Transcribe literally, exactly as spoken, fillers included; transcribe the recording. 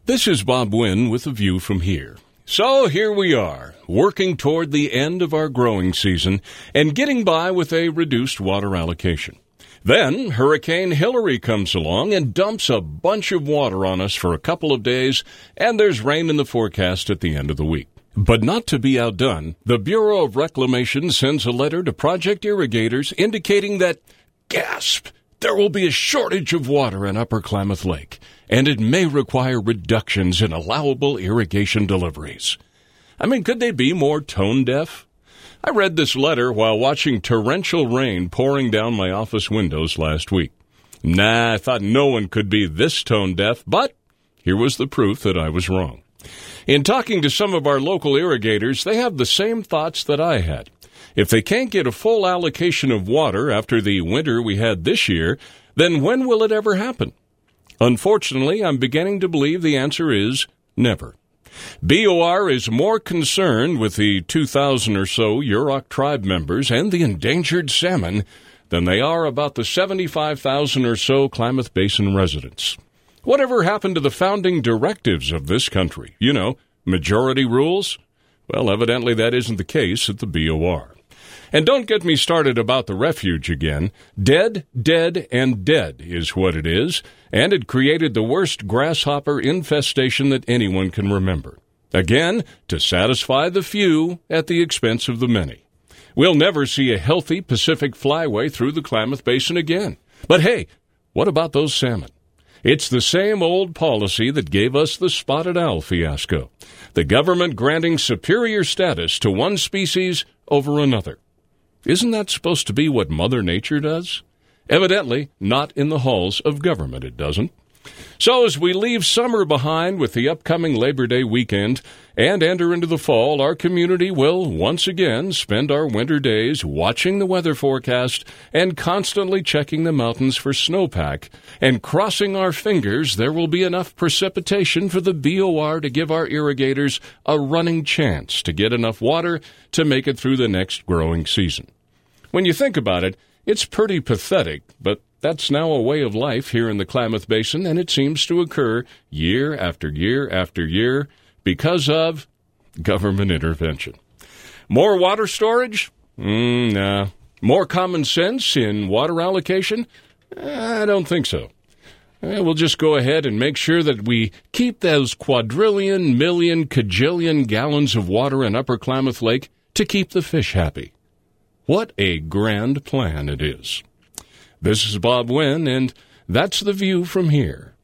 This is Bob Wynn with a view from here. So here we are, working toward the end of our growing season and getting by with a reduced water allocation. Then Hurricane Hilary comes along and dumps a bunch of water on us for a couple of days, and there's rain in the forecast at the end of the week. But not to be outdone, the Bureau of Reclamation sends a letter to project irrigators indicating that, gasp, there will be a shortage of water in Upper Klamath Lake, and it may require reductions in allowable irrigation deliveries. I mean, could they be more tone-deaf? I read this letter while watching torrential rain pouring down my office windows last week. Nah, I thought no one could be this tone-deaf, but here was the proof that I was wrong. In talking to some of our local irrigators, they have the same thoughts that I had. If they can't get a full allocation of water after the winter we had this year, then when will it ever happen? Unfortunately, I'm beginning to believe the answer is never. B O R is more concerned with the two thousand or so Yurok tribe members and the endangered salmon than they are about the seventy-five thousand or so Klamath Basin residents. Whatever happened to the founding directives of this country? You know, majority rules? Well, evidently that isn't the case at the B O R. And don't get me started about the refuge again. Dead, dead, and dead is what it is, and it created the worst grasshopper infestation that anyone can remember. Again, to satisfy the few at the expense of the many. We'll never see a healthy Pacific flyway through the Klamath Basin again. But hey, what about those salmon? It's the same old policy that gave us the spotted owl fiasco. The government granting superior status to one species over another. Isn't that supposed to be what Mother Nature does? Evidently, not in the halls of government, it doesn't. So as we leave summer behind with the upcoming Labor Day weekend and enter into the fall, our community will once again spend our winter days watching the weather forecast and constantly checking the mountains for snowpack and crossing our fingers there will be enough precipitation for the B O R to give our irrigators a running chance to get enough water to make it through the next growing season. When you think about it, it's pretty pathetic, but that's now a way of life here in the Klamath Basin, and it seems to occur year after year after year because of government intervention. More water storage? Mm, nah. More common sense in water allocation? I don't think so. We'll just go ahead and make sure that we keep those quadrillion, million, cajillion gallons of water in Upper Klamath Lake to keep the fish happy. What a grand plan it is. This is Bob Wynn, and that's the view from here.